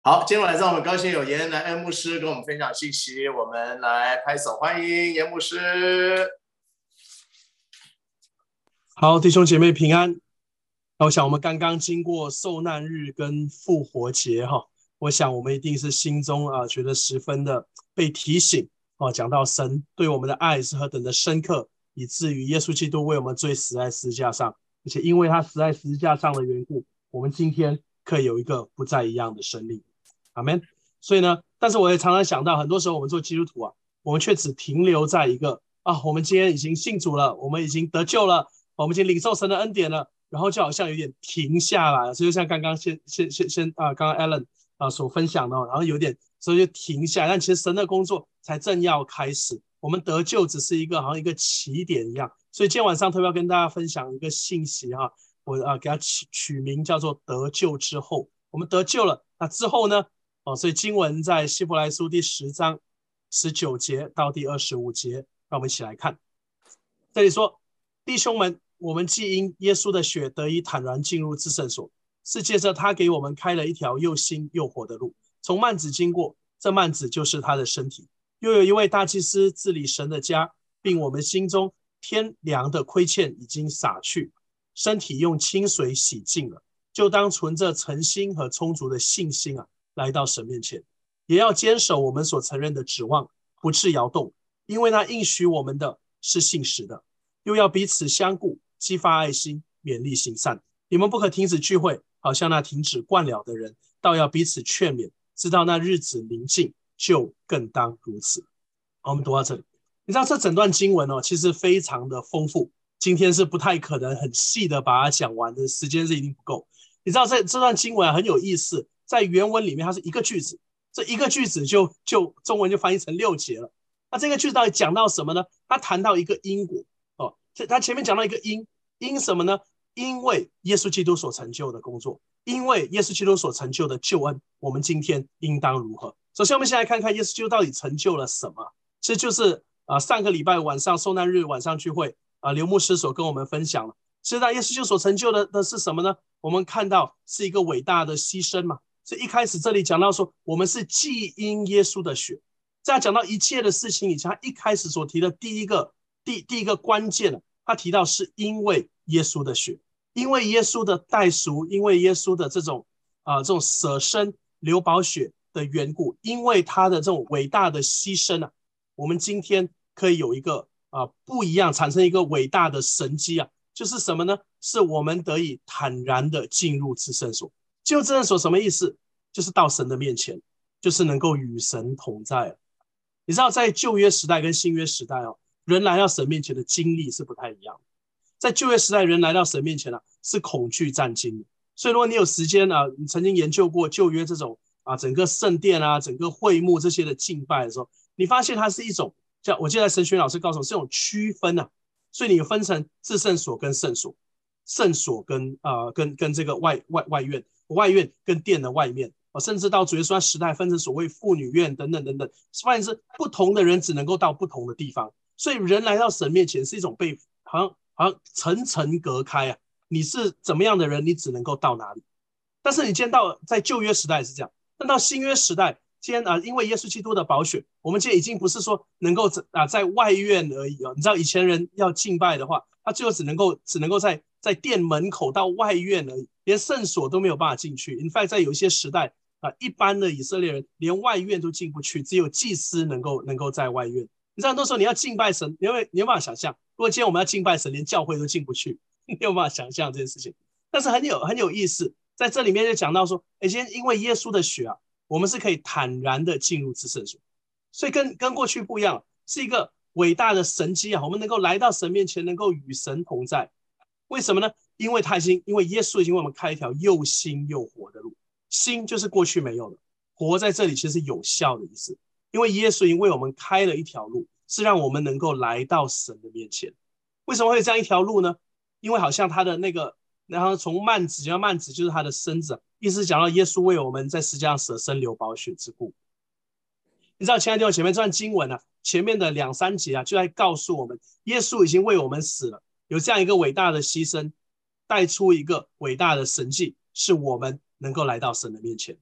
好，今天晚上我们高兴有严南恩牧师跟我们分享信息，我们来拍手欢迎严牧师。 好，弟兄姐妹平安。我想我们刚刚经过受难日跟复活节我想我们一定是心中觉得十分的被提醒讲到神对我们的爱是何等的深刻，以至于耶稣基督为我们罪死在十字架上，而且因为他死在十字架上的缘故，我们今天可以有一个不再一样的生命。阿们。所以呢，但是我也常常想到，很多时候我们做基督徒我们却只停留在一个我们今天已经信主了，我们已经得救了，我们已经领受神的恩典了，然后就好像有点停下来了。所以就像刚刚刚刚 Alan 所分享的，然后有点所以就停下来，但其实神的工作才正要开始，我们得救只是好像一个起点一样。所以今天晚上特别要跟大家分享一个信息我给它取名叫做得救之后。我们得救了，那之后呢？所以经文在希伯来书第10章19节到第25节，让我们一起来看。这里说，弟兄们，我们既因耶稣的血得以坦然进入至圣所，是借着他给我们开了一条又新又活的路，从幔子经过，这幔子就是他的身体。又有一位大祭司治理神的家，并我们心中天良的亏欠已经洒去，身体用清水洗净了，就当存着诚心和充足的信心来到神面前，也要坚守我们所承认的指望，不致摇动，因为那应许我们的是信实的。又要彼此相顾，激发爱心，勉励行善。你们不可停止聚会，好像那停止惯了的人，倒要彼此劝勉，知道那日子临近，就更当如此。好，我们读到这里。你知道这整段经文其实非常的丰富，今天是不太可能很细的把它讲完的，时间是一定不够。你知道这段经文很有意思，在原文里面它是一个句子，这一个句子就中文就翻译成6节了。那这个句子到底讲到什么呢？它谈到一个因果他前面讲到一个因什么呢？因为耶稣基督所成就的工作，因为耶稣基督所成就的救恩，我们今天应当如何？首先我们先来看看耶稣基督到底成就了什么。这就是上个礼拜晚上受难日晚上聚会刘牧师所跟我们分享了。其实耶稣基督所成就的是什么呢？我们看到是一个伟大的牺牲嘛。所以一开始这里讲到说，我们是既因耶稣的血。在讲到一切的事情以前，他一开始所提的第一个关键他提到是因为耶稣的血，因为耶稣的代赎，因为耶稣的这种舍身流宝血的缘故，因为他的这种伟大的牺牲我们今天可以有一个不一样，产生一个伟大的神迹就是什么呢？是我们得以坦然的进入至圣所。进入至圣所什么意思？就是到神的面前，就是能够与神同在。你知道在旧约时代跟新约时代人来到神面前的经历是不太一样的。在旧约时代，人来到神面前是恐惧战惊。所以如果你有时间你曾经研究过旧约这种整个圣殿整个会幕这些的敬拜的时候，你发现它是一种我记得神学老师告诉我是一种区分所以你分成至圣所跟圣所，圣所跟这个外院，外院跟殿的外面甚至到主耶稣时代分成所谓妇女院等等等等，发现是不同的人只能够到不同的地方。所以人来到神面前是一种被好像层层隔开你是怎么样的人，你只能够到哪里。但是你今天在旧约时代是这样，但到新约时代，今天因为耶稣基督的宝血，我们今天已经不是说能够在外院而已你知道以前人要敬拜的话，他最后只能够在殿门口到外院而已，连圣所都没有办法进去。In fact， 在有一些时代一般的以色列人连外院都进不去，只有祭司能够在外院。你知道很多时候你要敬拜神，你有办法想象，如果今天我们要敬拜神，连教会都进不去，你有办法想象这件事情。但是很有意思，在这里面就讲到说，今天因为耶稣的血我们是可以坦然的进入至圣所。所以跟过去不一样，是一个伟大的神迹我们能够来到神面前，能够与神同在。为什么呢？因为耶稣已经为我们开一条又新又活的路。新就是过去没有的，活在这里其实是有效的意思。因为耶稣已经为我们开了一条路，是让我们能够来到神的面前。为什么会有这样一条路呢？因为好像他的然后从幔子就是他的身子，意思是讲到耶稣为我们在十字架上舍身流宝血之故。你知道亲爱的弟兄姐妹，这段经文前面的2-3节就在告诉我们，耶稣已经为我们死了，有这样一个伟大的牺牲，带出一个伟大的神迹，是我们能够来到神的面前。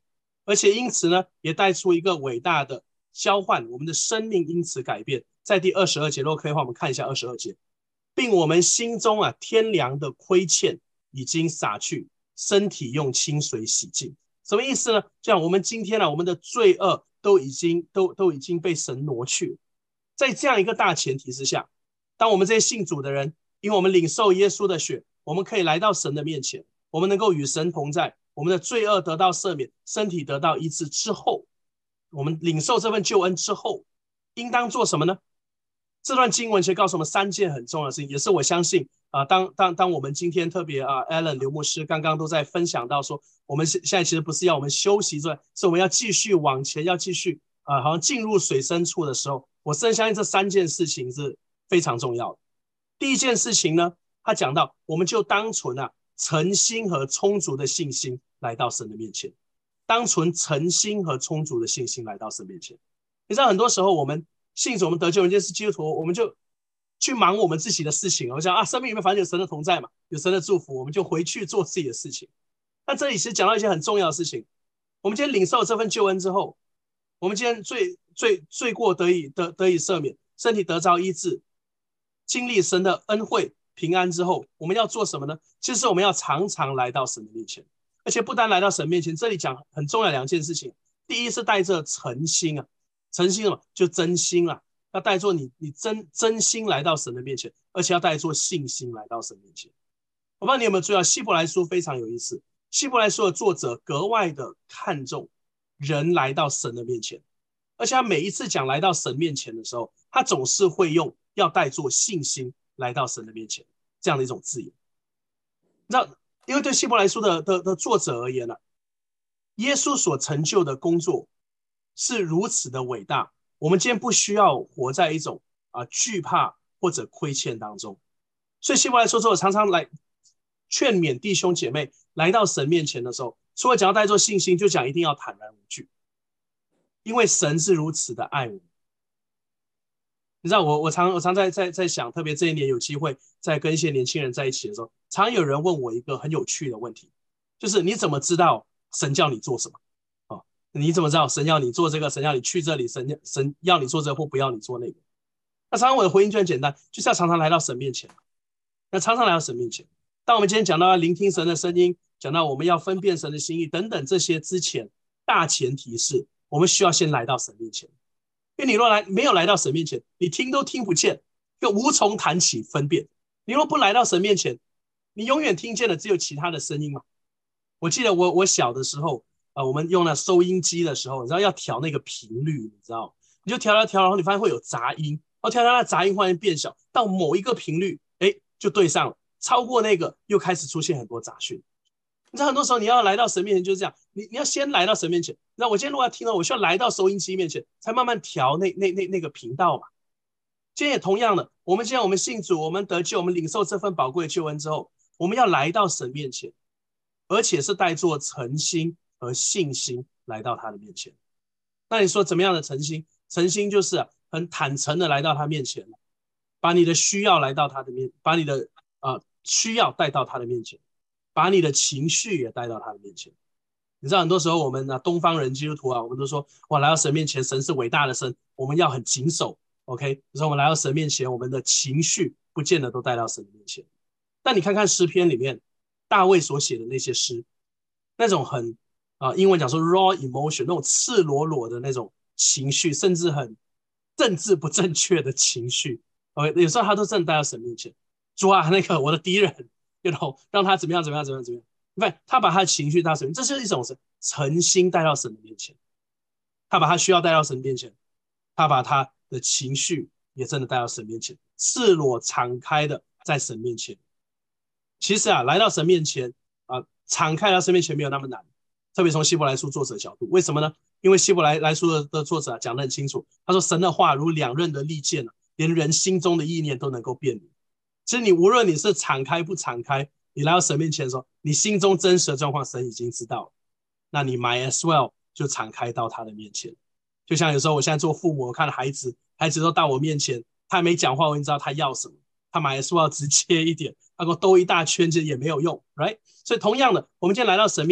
而且因此呢，也带出一个伟大的交换，我们的生命因此改变。在第22节，如果可以的话，我们看一下22节，并我们心中天良的亏欠已经洒去，身体用清水洗净。什么意思呢？这样我们今天我们的罪恶都已经被神挪去了。在这样一个大前提之下，当我们这些信主的人，因为我们领受耶稣的血，我们可以来到神的面前，我们能够与神同在，我们的罪恶得到赦免，身体得到医治之后，我们领受这份救恩之后，应当做什么呢？这段经文其实告诉我们3件很重要的事情，也是我相信当我们今天特别Alan 刘牧师刚刚都在分享到说，我们现在其实不是要我们休息之外，是我们要继续往前，要继续好像进入水深处的时候，我深相信这3件事情是非常重要的。第一件事情呢，他讲到我们就当存诚心和充足的信心来到神的面前，当存诚心和充足的信心来到神面前。你知道很多时候我们信主，我们得救，人家是基督徒，我们就去忙我们自己的事情。我想生命里面反正有神的同在嘛，有神的祝福，我们就回去做自己的事情。但这里其实讲到一些很重要的事情。我们今天领受这份救恩之后，我们今天罪过得以赦免，身体得着医治，经历神的恩惠平安之后，我们要做什么呢？其实我们要常常来到神的面前，而且不单来到神面前，这里讲很重要2件事情。第一是带着诚心诚心什么？就真心要带着你真心来到神的面前，而且要带着信心来到神面前。我不知道你有没有注意到，希伯来书非常有意思。希伯来书的作者格外的看重人来到神的面前，而且他每一次讲来到神面前的时候，他总是会用要带着信心来到神的面前这样的一种字眼。你知道，因为对希伯来书的作者而言耶稣所成就的工作是如此的伟大，我们今天不需要活在一种惧怕或者亏欠当中。所以希伯来书作者常常来劝勉弟兄姐妹来到神面前的时候，除了讲要带着信心，就讲一定要坦然无惧，因为神是如此的爱我们。你知道我常在想，特别这一年有机会在跟一些年轻人在一起的时候，常有人问我一个很有趣的问题，就是你怎么知道神叫你做什么？你怎么知道神要你做这个，神要你去这里，神要你做这个或不要你做那个？那常常我的回应就很简单，就是要常常来到神面前。那常常来到神面前，当我们今天讲到要聆听神的声音，讲到我们要分辨神的心意等等这些之前，大前提是我们需要先来到神面前。因为你若没有来到神面前，你听都听不见，又无从谈起分辨。你若不来到神面前，你永远听见的只有其他的声音嘛。我记得我小的时候我们用了收音机的时候，你知道要调那个频率，你知道，你就调，然后你发现会有杂音，然后调那杂音忽然变小，到某一个频率，就对上了，超过那个又开始出现很多杂讯。你知道很多时候你要来到神面前就是这样，你要先来到神面前。那我今天如果要听到，我需要来到收音机面前，才慢慢调那个频道嘛。今天也同样的，我们信主，我们得救，我们领受这份宝贵的救恩之后，我们要来到神面前，而且是带着诚心和信心来到他的面前。那你说怎么样的诚心？诚心就是很坦诚的来到他面前，把你的需要来到他的面，把你的需要带到他的面前，把你的情绪也带到他的面前。你知道很多时候我们东方人基督徒我们都说哇，来到神面前，神是伟大的神，我们要很谨守 OK。 可是我们来到神面前，我们的情绪不见得都带到神的面前。但你看看诗篇里面大卫所写的那些诗，那种很英文讲说 raw emotion， 那种赤裸裸的那种情绪，甚至很政治不正确的情绪有时候他都真的带到神面前。主啊，那个我的敌人让他怎么样，他把他的情绪带到神面前，这是一种诚心带到神的面前。他把他需要带到神面前，他把他的情绪也真的带到神面前，赤裸敞开的在神面前。其实来到神面前敞开到神面前没有那么难，特别从希伯来书作者的角度。为什么呢？因为希伯来书的作者讲得很清楚，他说神的话如两刃的利剑连人心中的意念都能够辨明。其实你无论你是敞开不敞开，你来到神面前的时候，你心中真实的状况神已经知道了，那你 might as well 就敞开到他的面前。就像有时候我现在做父母，我看孩子都到我面前，他还没讲话，我已经知道他要什么，他 might as well 直接一点，他给我兜一大圈其实也没有用 right。 所以同样的，我们今天来到神面前，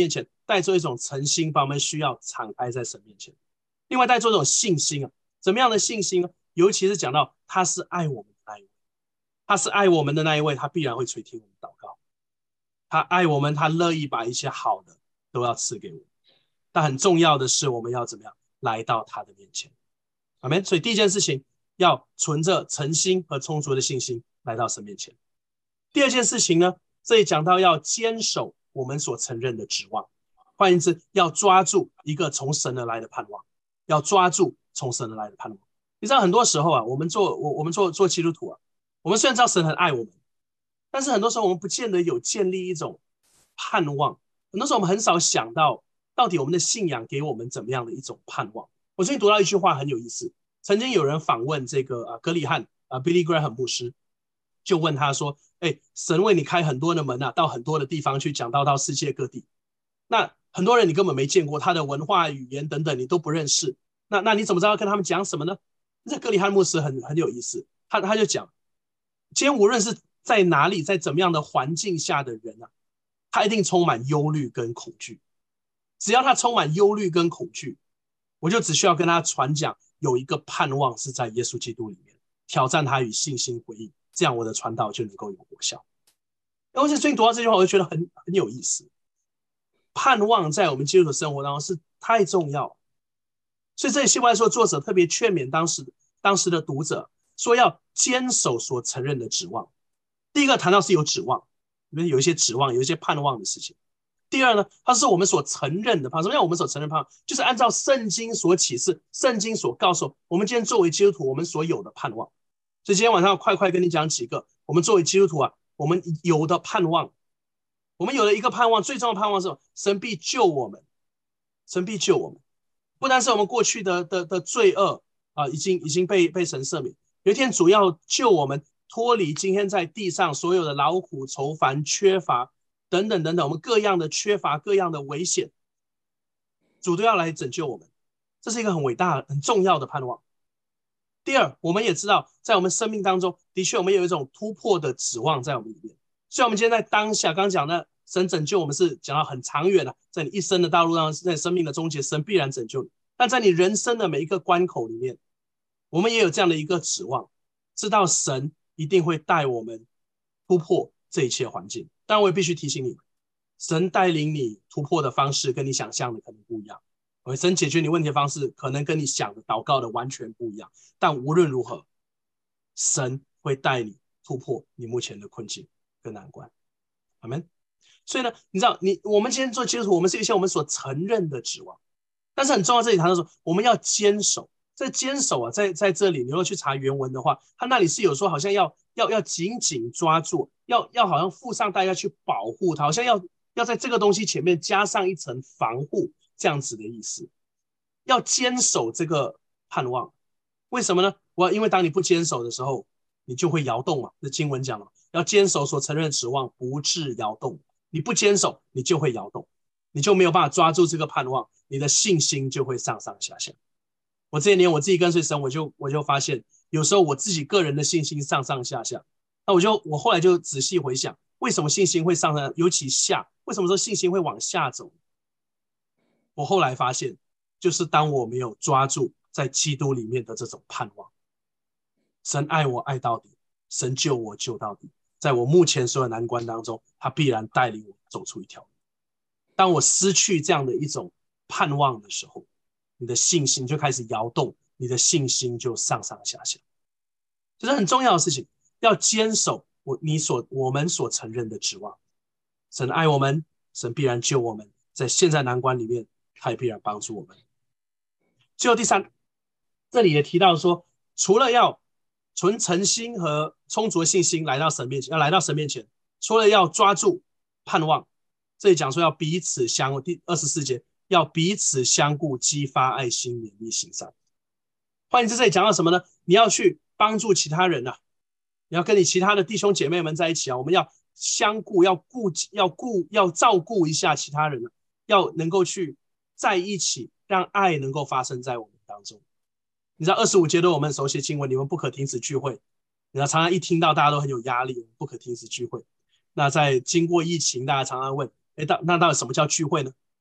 带着一种诚心，把我们需要敞开在神面前。另外带着一种信心啊，怎么样的信心呢？尤其是讲到他是爱我们的那一位，他是爱我们的那一位，他必然会垂听我们祷告。他爱我们，他乐意把一切好的都要赐给我们。但很重要的是，我们要怎么样来到他的面前？阿们。所以第一件事情，要存着诚心和充足的信心来到神面前。第二件事情呢，这里讲到要坚守我们所承认的指望，换言之，要抓住一个从神而来的盼望，要抓住从神而来的盼望。你知道很多时候啊，我们做基督徒啊，我们虽然知道神很爱我们，但是很多时候我们不见得有建立一种盼望。很多时候我们很少想到底我们的信仰给我们怎么样的一种盼望。我最近读到一句话很有意思，曾经有人访问这个格里汉Billy Graham 牧师，就问他说：神为你开很多的门啊，到很多的地方去讲道，到世界各地。那很多人你根本没见过，他的文化、语言等等你都不认识。那你怎么知道要跟他们讲什么呢？这格里汉牧师很有意思，他就讲，今天无论是在哪里，在怎么样的环境下的人啊，他一定充满忧虑跟恐惧。只要他充满忧虑跟恐惧，我就只需要跟他传讲有一个盼望是在耶稣基督里面，挑战他与信心回应，这样我的传道就能够有果效。然后最近读到这句话，我就觉得很有意思。盼望在我们基督的生活当中是太重要，所以这里希伯来书作者特别劝勉当时的读者，说要坚守所承认的指望。第一个谈到是有指望，有一些指望，有一些盼望的事情。第二呢，它是我们所承认的盼望。什么叫我们所承认的盼望？就是按照圣经所启示，圣经所告诉我们今天作为基督徒我们所有的盼望。所以今天晚上快跟你讲几个我们作为基督徒啊，我们有的盼望。我们有了一个盼望，最重要的盼望是神必救我们，神必救我们。不单是我们过去的罪恶啊，已经被神赦免。有一天主要救我们脱离今天在地上所有的劳苦愁烦缺乏等等，我们各样的缺乏，各样的危险，主都要来拯救我们。这是一个很伟大很重要的盼望。第二，我们也知道在我们生命当中的确我们有一种突破的指望在我们里面。虽然我们今天在当下刚讲的神拯救我们是讲到很长远的，在你一生的道路上，在生命的终结，神必然拯救你。但在你人生的每一个关口里面，我们也有这样的一个指望，知道神一定会带我们突破这一切环境。当然我也必须提醒你，神带领你突破的方式跟你想象的可能不一样，神解决你问题的方式可能跟你想的祷告的完全不一样，但无论如何，神会带你突破你目前的困境跟难关。阿们。所以呢，你知道我们今天做基督徒，我们是一些我们所承认的指望，但是很重要，这里谈到说我们要坚守。这坚守啊，在这里你如果去查原文的话，他那里是有说好像要紧紧抓住，要好像付上代价去保护它，好像要在这个东西前面加上一层防护，这样子的意思。要坚守这个盼望，为什么呢？因为当你不坚守的时候，你就会摇动嘛。这经文讲了，要坚守所承认的指望，不致摇动。你不坚守，你就会摇动，你就没有办法抓住这个盼望，你的信心就会上上下下。我这些年我自己跟随神，我就发现，有时候我自己个人的信心上上下下。那我后来就仔细回想，为什么信心会上上，尤其下，为什么说信心会往下走？我后来发现，就是当我没有抓住在基督里面的这种盼望，神爱我爱到底，神救我救到底，在我目前所有难关当中，他必然带领我走出一条路。当我失去这样的一种盼望的时候，你的信心就开始摇动，你的信心就上上下下。这是很重要的事情，要坚守我们所承认的指望。神爱我们，神必然救我们，在现在难关里面，他也必然帮助我们。最后第三，这里也提到说，除了要存诚心和充足的信心来到神面前，除了要抓住盼望，这里讲说要彼此相顾，第24节要彼此相顾，激发爱心，勉励行善。换言之，这里讲到什么呢？你要去帮助其他人啊，你要跟你其他的弟兄姐妹们在一起啊，我们要相顾，要照顾一下其他人啊，要能够去在一起，让爱能够发生在我们当中。你知道25节对我们熟悉经文，你们不可停止聚会。你知道常常一听到大家都很有压力，不可停止聚会。那在经过疫情，大家常常问，那到底什么叫聚会呢？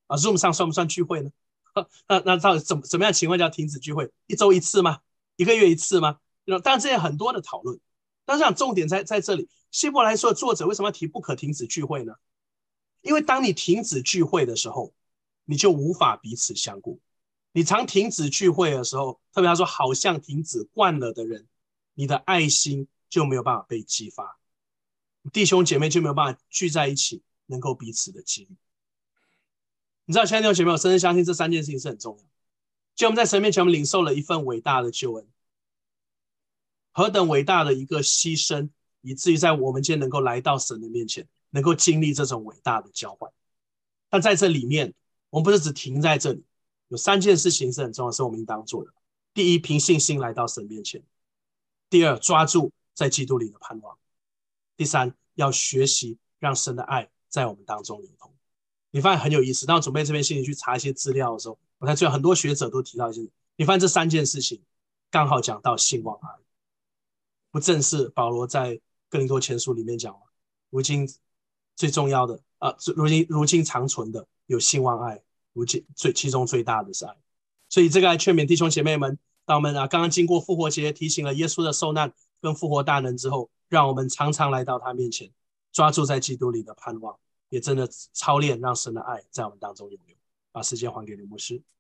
？Zoom 上算不算聚会呢？那到底怎么样情况叫停止聚会？一周一次吗？1个月一次吗？当然这些很多的讨论。但是讲重点在这里，希伯来书的作者为什么要提不可停止聚会呢？因为当你停止聚会的时候，你就无法彼此相顾。你常停止聚会的时候，特别他说好像停止惯了的人，你的爱心就没有办法被激发，弟兄姐妹就没有办法聚在一起，能够彼此的激励。你知道，亲爱的弟兄姐妹，我深深相信这3件事情是很重要。就我们在神面前，我们领受了一份伟大的救恩，何等伟大的一个牺牲，以至于在我们今天能够来到神的面前，能够经历这种伟大的交换。但在这里面，我们不是只停在这里，有3件事情是很重要，是我们应当做的。第一，凭信心来到神面前；第二，抓住在基督里的盼望；第三，要学习让神的爱在我们当中流通。你发现很有意思，当我准备这篇信息去查一些资料的时候，我才知道很多学者都提到一些，你发现这3件事情刚好讲到信望爱，不正是保罗在哥林多前书里面讲吗？如今最重要的如今长存的有信望爱，其中最大的是爱。所以这个来劝勉弟兄姐妹们，当我们刚刚经过复活节，提醒了耶稣的受难跟复活大能之后，让我们常常来到他面前，抓住在基督里的盼望，也真的操练让神的爱在我们当中有流。把时间还给刘牧师。